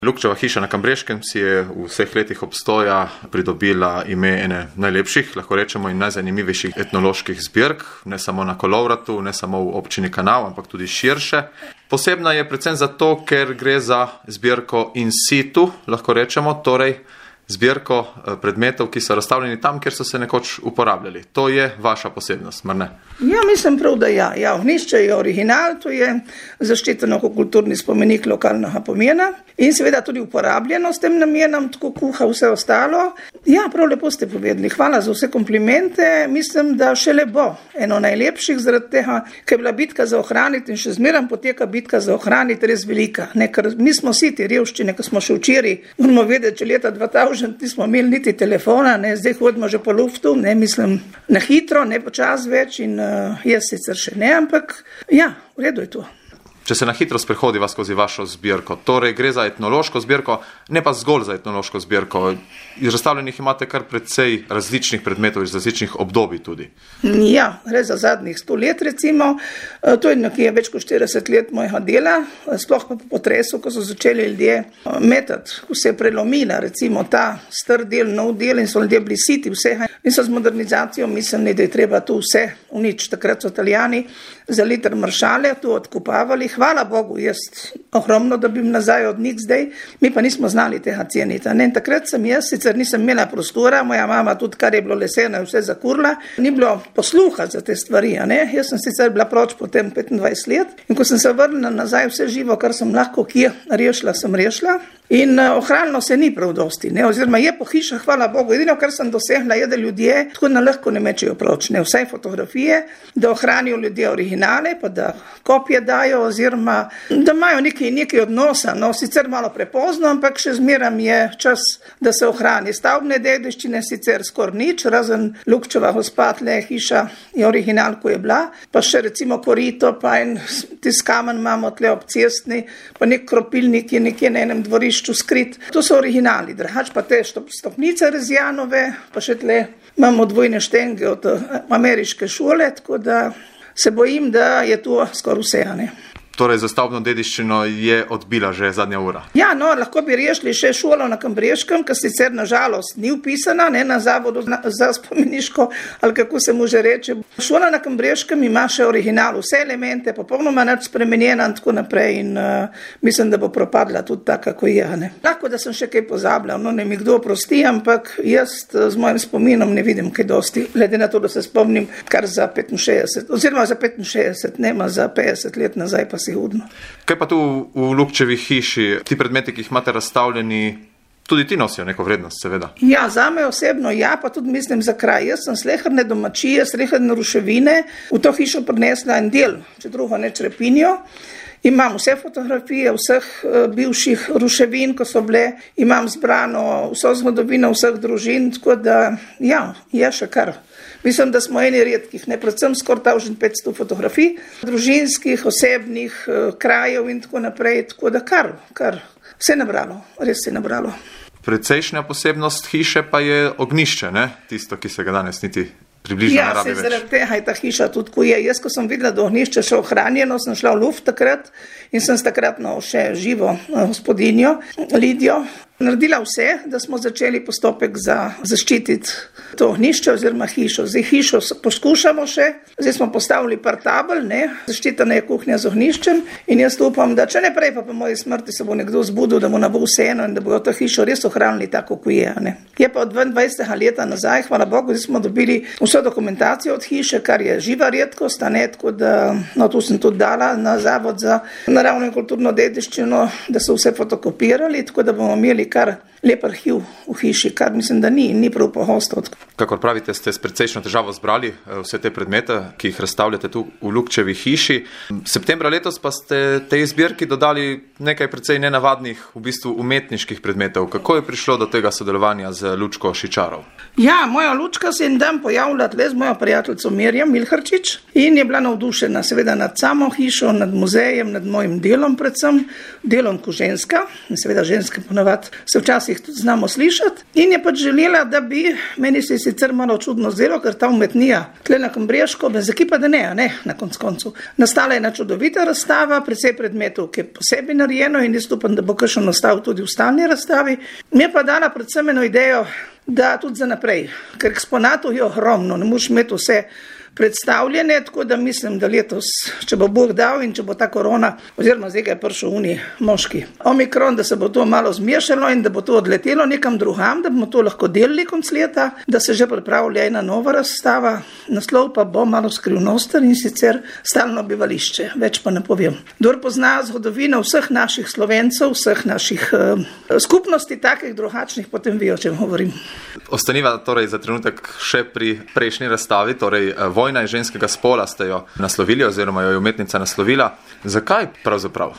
Lukčeva hiša na Kambreškem si je v vseh letih obstoja pridobila ime ene najlepših, lahko rečemo, in najzanimivejših etnoloških zbirk, ne samo na Kolovratu, ne samo v občini Kanal, ampak tudi širše. Posebna je predvsem zato, ker gre za zbirko in situ, lahko rečemo, torej zbirko predmetov, ki so razstavljeni tam, kjer so se nekoč uporabljali. To je vaša posebnost, mar ne? Ja, mislim prav, da ja. Ja, ognjišče je original, to je zaščiteno kot kulturni spomenik lokalnega pomena in seveda tudi uporabljeno s tem namenom, tako kuha vse ostalo. Ja, prav lepo ste povedali. Hvala za vse komplimente. Mislim, da šele bo eno najlepših zaradi tega, ker je bila bitka za ohraniti in še zmeraj poteka bitka za ohraniti res velika. Ne, ker mi smo vsi te revščine, ko smo še včeraj, moramo vedeti, če leta 2000 nismo imeli niti telefona, ne, zdaj hodimo že po luftu, ne, mislim, na hitro, ne počas več in jaz sicer še ne, ampak ja, v redu je to. Če se na hitro sprehodiva skozi vašo zbirko, torej gre za etnološko zbirko, ne pa zgolj za etnološko zbirko. Razstavljenih imate kar precej različnih predmetov iz različnih obdobij tudi. Ja, gre za zadnjih 100 let recimo. To je nekje več kot 40 let mojega dela, sploh pa po potresu, ko so začeli ljudje metati, ko se je prelomila recimo ta star del, nov del in so ljudje bili siti vsega in so z modernizacijo mislili, da je treba tu vse uničiti. Takrat so Italijani za liter maršale tu odkupavali. Hvala Bogu, jaz ogromno dobim nazaj od njih zdaj, mi pa nismo znali tega ceniti. In takrat sem jaz, sicer nisem imela prostora, moja mama tudi, kar je bilo leseno, je vse zakurla, ni bilo posluha za te stvari. Jaz sem sicer bila proč potem 25 let in ko sem se vrnila nazaj vse živo, kar sem lahko kje rešila, sem rešila. In ohranilo se ni prav dosti, ne, oziroma je po hišah, hvala Bogu, edino, kar sem dosegla, je, da ljudje tako na lahko ne mečejo proč, ne, vsaj fotografije, da ohranijo ljudje originale, pa da kopije dajo, oziroma da imajo nekaj odnosa, no, sicer malo prepozno, ampak še zmeram je čas, da se ohrani. Stavbne dediščine sicer skor nič, razen Lukčeva gospa, tle hiša je original, ko je bila, pa še recimo korito, pa en tis kamen imamo tle ob cestni, pa nek kropilnik je nekje na enem dvorišču skrit. To so originali, drugače pa te stopnice Rezijanove, pa še tle imamo dvojne štenge od ameriške šole, tako da se bojim, da je to skoraj vse, ne. Torej, za stavbno dediščino je odbila že zadnja ura. Ja, no, lahko bi rešili še šolo na Kambreškem, ki sicer na žalost ni upisana, ne, na zavodu za spomeniško, ali kako se mu že reče. Šola na Kambreškem ima še original, vse elemente, popolnoma nič spremenjena in tako naprej in mislim, da bo propadla tudi taka, kako je, ne. Lahko, da sem še kaj pozabljal, no, ne mi kdo oprosti, ampak jaz z mojim spominom ne vidim kaj dosti, glede na to, da se spomnim kar za 65, oziroma za 65, nema za 50 let nazaj pa sigurno. Kaj pa tu v Lukčevi hiši, ti predmeti, ki jih imate razstavljeni, tudi ti nosijo neko vrednost, seveda? Ja, zame osebno, ja, pa tudi mislim za kraj. Jaz sem sleherne domačije, sleherne ruševine v to hišo prinesla en del, če drugo ne črepinjo. Imam vse fotografije vseh bivših ruševin, ko so bile, imam zbrano vso zgodovino vseh družin, tako da, ja, je še kar. Mislim, da smo eni redkih, ne, predvsem skoraj 1500 fotografij, družinskih, osebnih, krajev in tako naprej, tako da kar, vse nabralo, res se nabralo. Precejšnja posebnost hiše pa je ognjišče, ne, tisto, ki se ga danes niti približno ne rabi več. Ja, se zaradi tega je ta hiša tudi, ko je. Jaz, ko sem videla, da ognjišče še ohranjeno, sem šla v luft takrat in sem takratno še živo gospodinjo Lidijo naredila vse, da smo začeli postopek za zaščititi to ognjišče oziroma hišo. Zdaj hišo poskušamo še, zdaj smo postavili par tabel, ne, zaščitena je kuhinja z ognjiščem in jaz upam, da če ne prej, pa po moji smrti se bo nekdo zbudil, da mu ne bo vseeno in da bojo to hišo res ohranili tako, ko je, ne. Je pa od 22. leta nazaj, hvala Bogu, zdaj smo dobili vso dokumentacijo od hiše, kar je živa redkost, ne, tako da, no, tu sem tudi dala na Zavod za naravno in kulturno dediščino, da so vse fotokopirali, tako da bomo imeli kar lep arhiv v hiši, kar mislim, da ni prav pogosto. Kakor pravite, ste s precejšno težavo zbrali vse te predmete, ki jih razstavljate tu v Lukčevi hiši. Septembra letos pa ste tej zbirki dodali nekaj precej nenavadnih, v bistvu umetniških predmetov. Kako je prišlo do tega sodelovanja z Lučko Šičarov? Ja, moja Lučka se en dan pojavila tle z mojo prijateljico Mirjam Milharčič in je bila navdušena seveda nad samo hišo, nad muzejem, nad mojim delom predvsem, delom ko ženska, in seveda ženske ponavadi se včasih včasih tudi znamo slišati. In je pač želela, da bi, meni se je sicer malo čudno zdelo, ker ta umetnija tle na Kambreško, bez ekipa, da ne, na koncu. Nastala je ena čudovita razstava, precej predmetov, ki je posebej narejeno in jaz upam, da bo kakšen ostal tudi v stalni razstavi. Mi je pa dala predvsem eno idejo, da tudi za naprej, ker eksponatov je ogromno, ne moš imeti vse predstavljene, tako da mislim, da letos, če bo Bog dal in če bo ta korona, oziroma zdaj ga je prišel moški omikron, da se bo to malo zmešalo in da bo to odletelo nekam drugam, da bomo to lahko delili konc leta, da se že pripravlja ena nova razstava, naslov pa bo malo skrivnosten in sicer stalno bivališče, več pa ne povem. Kdor pozna zgodovino vseh naših Slovencev, vseh naših skupnosti, takih drugačnih, potem ve, o čem govorim. Ostaniva torej za trenutek še pri prejšnji razstavi, torej Vojna iz ženskega spola ste jo naslovili oziroma jo je umetnica naslovila. Zakaj pravzaprav?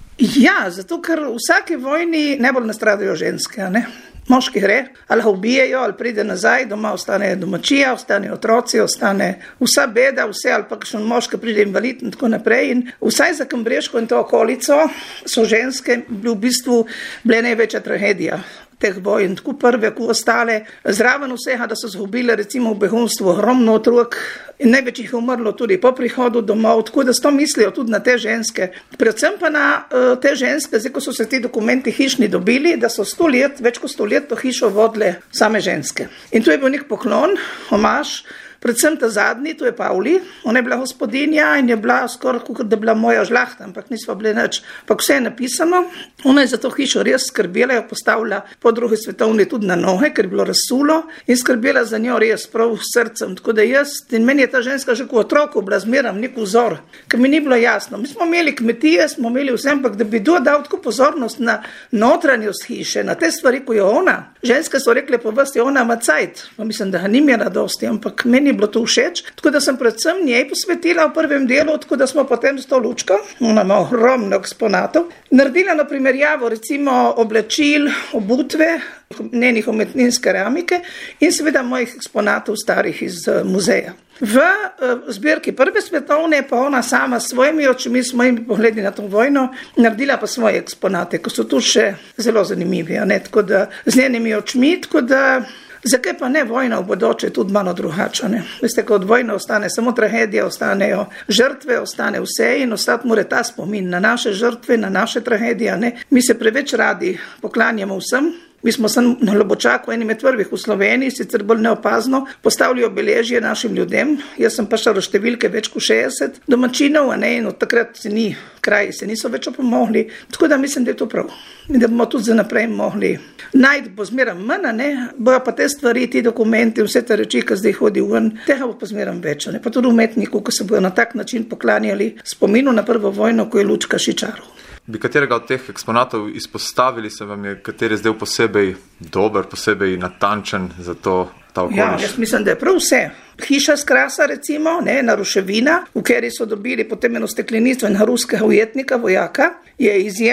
Ja, zato ker v vsaki vojni najbolj nastradajo ženske, ne? Moški gre, ali ga ubijejo, ali pride nazaj, doma ostane domačija, ostane otroci, ostane vsa beda, vse, ali pa kakšen moški pride invalid in tako naprej. In vsaj za Kambreško in to okolico so ženske v bistvu bile največja tragedija teh vojn, tako prve, kot ostale, zraven vsega, da so zgubile recimo v begunstvu ogromno otrok in največ jih je umrlo tudi po prihodu domov, tako da s to mislijo tudi na te ženske. Predvsem pa na te ženske, zdaj, ko so se ti dokumenti hišni dobili, da so 100 let, več kot 100 let to hišo vodile same ženske. In to je bil nek poklon, omaž, predvsem ta zadnji, to je Pavli, ona je bila gospodinja in je bila skoraj kot da bila moja žlahta, ampak nisva bile nič. Pa vse je napisano, ona je za to hišo res skrbela, jo postavila po drugi svetovni tudi na noge, ker je bilo razsulo in skrbela za njo res prav srcem. Tako da jaz, in meni je ta ženska že kot otroku bila zmeram nek vzor, ker mi ni bilo jasno. Mi smo imeli kmetije, smo imeli vse, ampak da bi dodal tako pozornost na notranjost hiše, na te stvari, ko je ona. Ženske so rekle po vrsti, ona ima cajt, pa mislim, da ga ni imela dosti, ampak meni bilo to všeč, tako da sem predvsem njej posvetila v prvem delu, tako da smo potem s to lučko, ona ima ogromno eksponatov, naredila na primerjavo recimo oblačil, obutve, njenih umetninske keramike in seveda mojih eksponatov starih iz muzeja. V zbirki prve svetovne pa ona sama s svojimi očmi, s mojimi pogledi na to vojno, naredila pa svoje eksponate, ko so tu še zelo zanimivi, ne? Tako da z njenimi očmi, tako da zakaj pa ne vojna v bodoče tudi malo drugačne? Veste, ko od vojne ostane samo tragedija, ostanejo žrtve, ostane vse in ostati mora ta spomin na naše žrtve, na naše tragedije, ne? Mi se preveč radi poklanjamo vsem. Mi smo sem na Lobočaku eni med prvih v Sloveniji, sicer bolj neopazno, postavili obeležje našim ljudem. Jaz sem pa šla številke več kot 60 domačinov, ne, in od takrat kraji se niso več opomogli. Tako da mislim, da je to prav. In da bomo tudi za naprej mogli najti, bo zmeram manj, ne, bojo pa te stvari, ti dokumenti, vse te reči, ki zdaj hodi ven, tega bo pa zmeram več, ne. Pa tudi umetniku, ki se bojo na tak način poklanjali spominu na prvo vojno, ko je Lučka Šičarov. Bi katerega od teh eksponatov izpostavili, se vam je kateri zdaj posebej dober, posebej natančen za ta okoliš? Ja, jaz mislim, da je prav vse. Hiša s krasa recimo, ne, na ruševina, v kateri so dobili potem eno steklenico in ruskega ujetnika, vojaka, je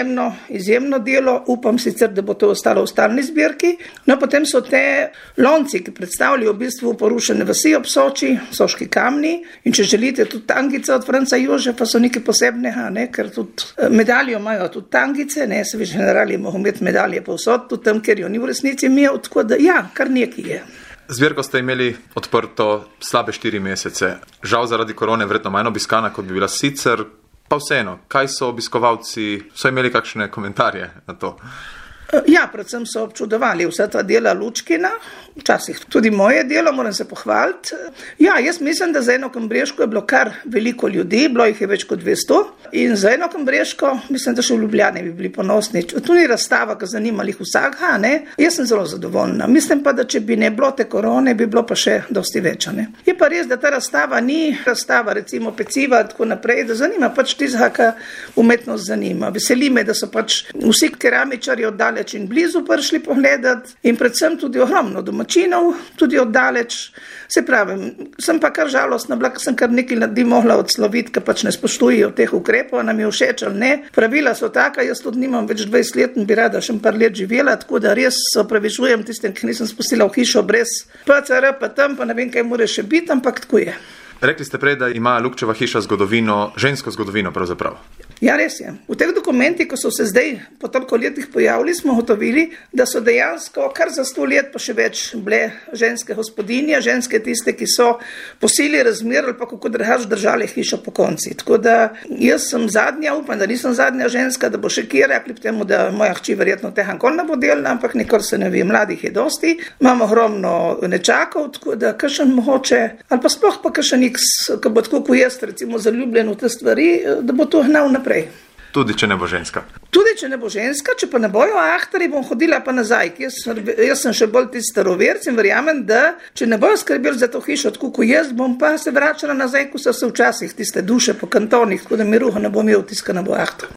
izjemno delo, upam sicer, da bo to ostalo v stalni zbirki. No, potem so te lonci, ki predstavljajo v bistvu porušene vasi ob Soči, Soški kamni in če želite tudi tangice od Franca Jožefa so nekaj posebnega, ne, ker tudi medaljo imajo tudi tangice, ne, se vi generali mogo imeti medalje povsod, tudi tam, ker jo ni v resnici imel, tako da ja, kar nekaj je. Zbirko ste imeli odprto slabe 4 mesece. Žal zaradi korone verjetno manj obiskana, kot bi bila sicer, pa vseeno, kaj so obiskovalci, so imeli kakšne komentarje na to? Ja, predvsem so občudovali vsa ta dela Lučkina, včasih tudi moje delo, moram se pohvaliti. Ja, jaz mislim, da za eno Kambreško je bilo kar veliko ljudi, bilo jih je več kot 200 in za eno Kambreško, mislim, da še v Ljubljani bi bili ponosni. Tu ni razstava, ki zanima jih vsakega, ne? Jaz sem zelo zadovoljna. Mislim pa, da če bi ne bilo te korone, bi bilo pa še dosti več, ne? Je pa res, da ta razstava ni razstava, recimo peciva, tako naprej, da zanima pač tistega, ki umetnost zanima. Veseli me, da so pač vsi keramičarji oddaleč in blizu prišli pogledati in predvsem tudi ogromno domačinov, tudi oddaleč. Se pravim, sem pa kar žalostna bila, ker sem kar nekaj ljudi mogla odsloviti, ker pač ne spoštujejo teh ukrepov, nam je všeč ali ne. Pravila so taka, jaz tudi nimam več 20 let in bi rada še par let živela, tako da res se opravičujem tistem, ki nisem spustila v hišo brez PCR, pa tam, pa ne vem, kaj mora še biti, ampak tako je. Rekli ste prej, da ima Lukčeva hiša zgodovino, žensko zgodovino pravzaprav. Ja, res je. V teh dokumentih, ko so se zdaj po toliko letih pojavili, smo ugotovili, da so dejansko kar za 100 let pa še več bile ženske gospodinje, ženske tiste, ki so po sili razmer ali pa kako drugače držali hišo po konci. Tako da jaz sem zadnja, upam, da nisem zadnja ženska, da bo še kjera, kljub temu, da moja hči verjetno tega nikoli ne bo delala, ampak nikoli se ne ve, mladih je dosti, imamo ogromno nečakov, tako da kakšen mogoče, ali pa sploh pa kakšen X, ki bo tako kot jaz, recimo zaljubljen v te stvari, da bo to gnal naprej. Tudi, če ne bo ženska. Tudi, če ne bo ženska, če pa ne bojo ahtari, bom hodila pa nazaj. Jaz sem še bolj tisti staroverc in verjamem, da če ne bojo skrbeli za to hišo, tako kot jaz, bom pa se vračala nazaj, ko so se včasih tiste duše po kantonih, tako da mi ruha ne bom imel tiska, ne bo ahtar.